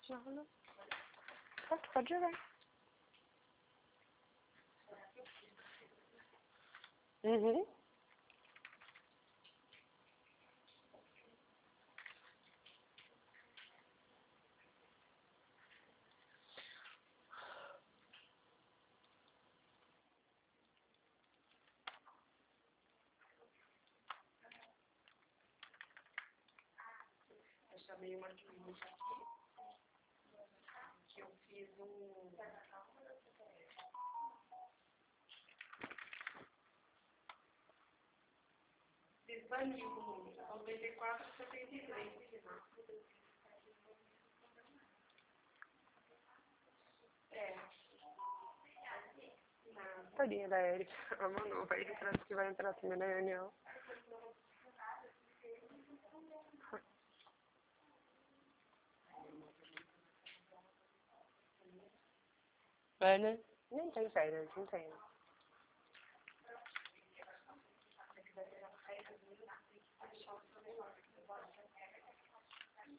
Não, não. Pode jogar. Uhum. Eu chamei uma clínica aqui, que eu fiz um... Desvanívulo, 94, 73. É. Tadinha da Erika. A Manu vai entrar também na reunião. Vai, né? Nem tem férias, não tem.